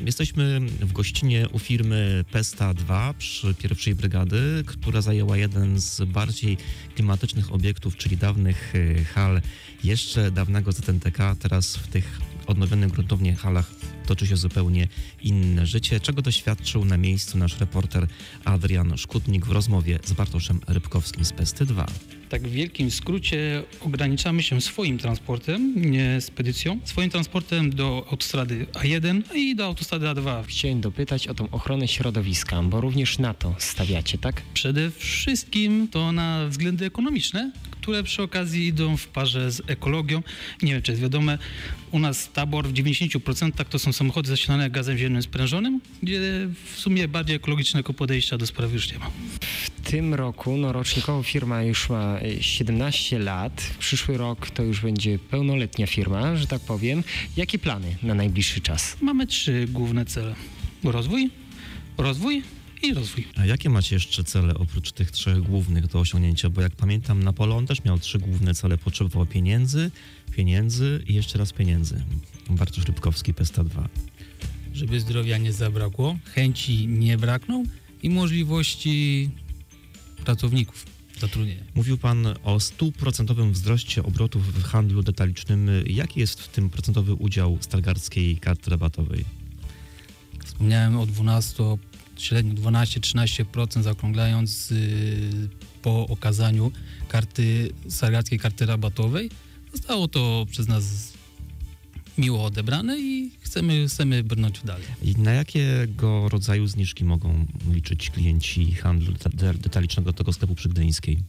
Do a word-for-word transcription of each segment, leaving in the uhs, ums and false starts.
Jesteśmy w gościnie u firmy Pesta dwa przy pierwszej brygady, która zajęła jeden z bardziej klimatycznych obiektów, czyli dawnych hal jeszcze dawnego Z N T K. Teraz w tych odnowionych gruntownie halach toczy się zupełnie inne życie, czego doświadczył na miejscu nasz reporter Adrian Szkutnik w rozmowie z Bartoszem Rybkowskim z Pesty dwa. Tak w wielkim skrócie ograniczamy się swoim transportem, nie spedycją, swoim transportem do autostrady A jeden i do autostrady A dwa. Chciałem dopytać o tą ochronę środowiska, bo również na to stawiacie, tak? Przede wszystkim to na względy ekonomiczne, które przy okazji idą w parze z ekologią. Nie wiem, czy jest wiadome, u nas tabor w dziewięćdziesięciu procentach to są samochody zasilane gazem ziemnym sprężonym, gdzie w sumie bardziej ekologicznego podejścia do sprawy już nie ma. W tym roku, no rocznikowo firma już ma siedemnaście lat, w przyszły rok to już będzie pełnoletnia firma, że tak powiem. Jakie plany na najbliższy czas? Mamy trzy główne cele. Rozwój, rozwój i rozwój. A jakie macie jeszcze cele oprócz tych trzech głównych do osiągnięcia? Bo jak pamiętam, Napoleon też miał trzy główne cele. Potrzebował pieniędzy, pieniędzy i jeszcze raz pieniędzy. Bartosz Rybkowski, Pesta dwa. Żeby zdrowia nie zabrakło, chęci nie brakną i możliwości pracowników zatrudnienia. Mówił pan o stuprocentowym wzroście obrotów w handlu detalicznym. Jaki jest w tym procentowy udział Stargardzkiej Karty Rabatowej? Wspomniałem o dwunastu, średnio dwanaście do trzynastu procent zaokrąglając yy, po okazaniu karty, Stargardzkiej Karty Rabatowej. Zostało to przez nas miło odebrane i chcemy, chcemy brnąć dalej. I na jakiego rodzaju zniżki mogą liczyć klienci handlu detalicznego tego sklepu przy Gdyńskiej?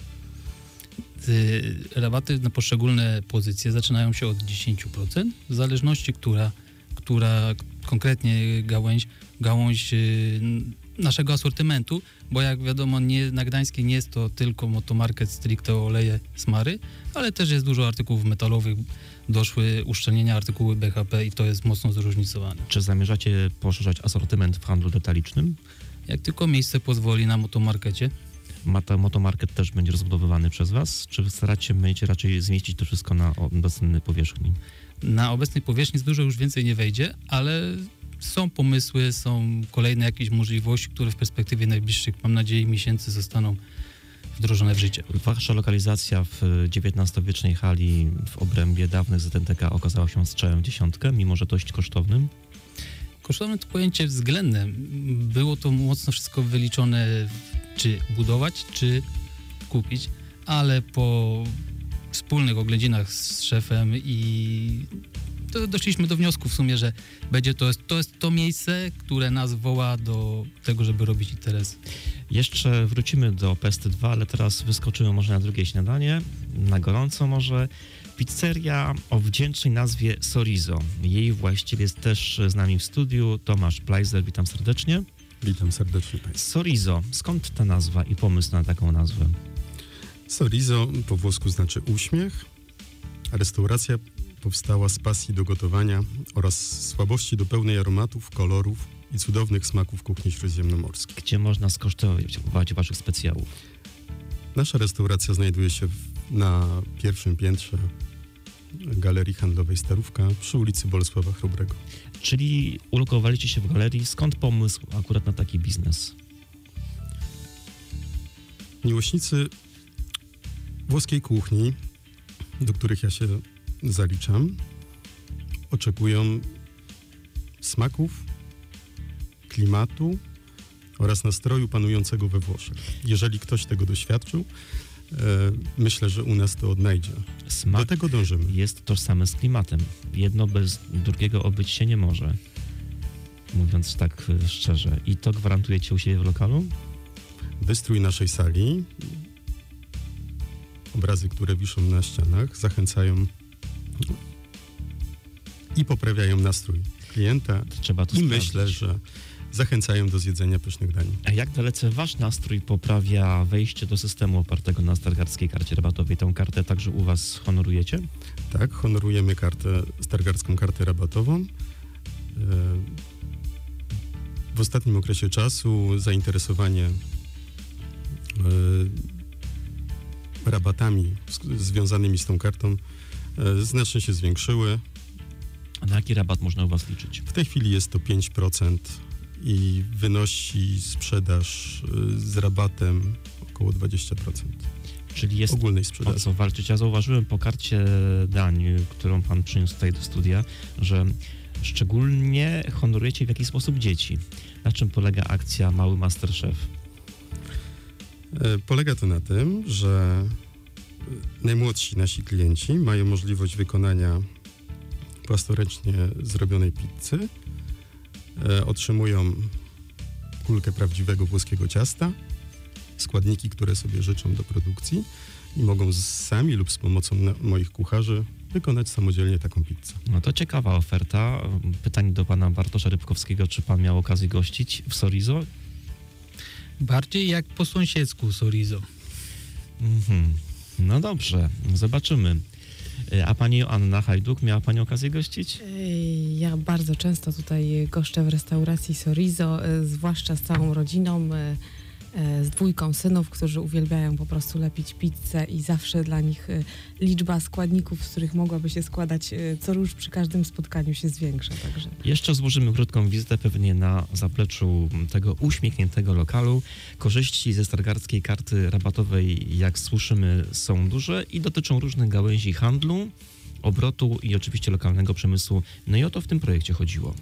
Rabaty na poszczególne pozycje zaczynają się od dziesięć procent, w zależności, która, która konkretnie gałęź, gałąź naszego asortymentu, bo jak wiadomo, nie, na Gdańskiej nie jest to tylko motomarket stricte oleje, smary, ale też jest dużo artykułów metalowych, doszły uszczelnienia artykuły B H P i to jest mocno zróżnicowane. Czy zamierzacie poszerzać asortyment w handlu detalicznym? Jak tylko miejsce pozwoli na motomarkecie. Mata, motomarket też będzie rozbudowywany przez was? Czy staracie będziecie raczej zmieścić to wszystko na obecnej powierzchni? Na obecnej powierzchni dużo już więcej nie wejdzie, ale są pomysły, są kolejne jakieś możliwości, które w perspektywie najbliższych, mam nadzieję, miesięcy zostaną wdrożone w życie. Wasza lokalizacja w dziewiętnastowiecznej hali w obrębie dawnych Z N T K okazała się strzałem w dziesiątkę, mimo że dość kosztownym. Kosztowne to pojęcie względne. Było to mocno wszystko wyliczone, czy budować, czy kupić, ale po wspólnych oględzinach z szefem i to doszliśmy do wniosku w sumie, że będzie to, to jest to miejsce, które nas woła do tego, żeby robić interes. Jeszcze wrócimy do Pesty dwa, ale teraz wyskoczymy może na drugie śniadanie, na gorąco może. Pizzeria o wdzięcznej nazwie Sorizo. Jej właściciel jest też z nami w studiu, Tomasz Plajzer, witam serdecznie. Witam serdecznie Państwa. Sorizo, skąd ta nazwa i pomysł na taką nazwę? Sorizo po włosku znaczy uśmiech. Restauracja powstała z pasji do gotowania oraz słabości do pełnej aromatów, kolorów i cudownych smaków kuchni śródziemnomorskiej. Gdzie można skosztować waszych specjałów? Nasza restauracja znajduje się w, na pierwszym piętrze Galerii Handlowej Starówka przy ulicy Bolesława Chrobrego. Czyli ulokowaliście się w galerii. Skąd pomysł akurat na taki biznes? Miłośnicy włoskiej kuchni, do których ja się zaliczam, oczekują smaków, klimatu oraz nastroju panującego we Włoszech. Jeżeli ktoś tego doświadczył, e, myślę, że u nas to odnajdzie. Smak do tego dążymy. Jest tożsamy z klimatem. Jedno bez drugiego obyć się nie może, mówiąc tak szczerze. I to gwarantujecie u siebie w lokalu? Wystrój naszej sali, obrazy, które wiszą na ścianach, zachęcają i poprawiają nastrój klienta. Trzeba to I sprawdzić. myślę, że zachęcają do zjedzenia pysznych dań. A jak dalece wasz nastrój poprawia wejście do systemu opartego na Stargardzkiej Karcie Rabatowej? Tę kartę także u was honorujecie? Tak, honorujemy kartę, Stargardzką Kartę Rabatową. W ostatnim okresie czasu zainteresowanie rabatami związanymi z tą kartą znacznie się zwiększyły. A na jaki rabat można u was liczyć? W tej chwili jest to pięć procent i wynosi sprzedaż y, z rabatem około dwadzieścia procent Czyli jest ogólnej o sprzedaży. co walczyć. Ja zauważyłem po karcie dań, którą pan przyniósł tutaj do studia, że szczególnie honorujecie w jakiś sposób dzieci. Na czym polega akcja Mały Masterchef? E, Polega to na tym, że najmłodsi nasi klienci mają możliwość wykonania własnoręcznie zrobionej pizzy, e, otrzymują kulkę prawdziwego włoskiego ciasta, składniki, które sobie życzą do produkcji i mogą z- sami lub z pomocą na- moich kucharzy wykonać samodzielnie taką pizzę. No to ciekawa oferta. Pytanie do pana Bartosza Rybkowskiego, czy pan miał okazję gościć w Sorizo? Bardziej jak po sąsiedzku Sorizo. Mhm. No dobrze, zobaczymy. E, A pani Joanna Hajduk, miała pani okazję gościć? Ej, Ja bardzo często tutaj goszczę w restauracji Sorizo, e, zwłaszcza z całą rodziną, e, e, z dwójką synów, którzy uwielbiają po prostu lepić pizzę i zawsze dla nich e, liczba składników, z których mogłaby się składać e, co róż przy każdym spotkaniu się zwiększa, także... Jeszcze złożymy krótką wizytę pewnie na zapleczu tego uśmiechniętego lokalu. Korzyści ze stargardzkiej karty rabatowej, jak słyszymy, są duże i dotyczą różnych gałęzi handlu, obrotu i oczywiście lokalnego przemysłu. No i o to w tym projekcie chodziło.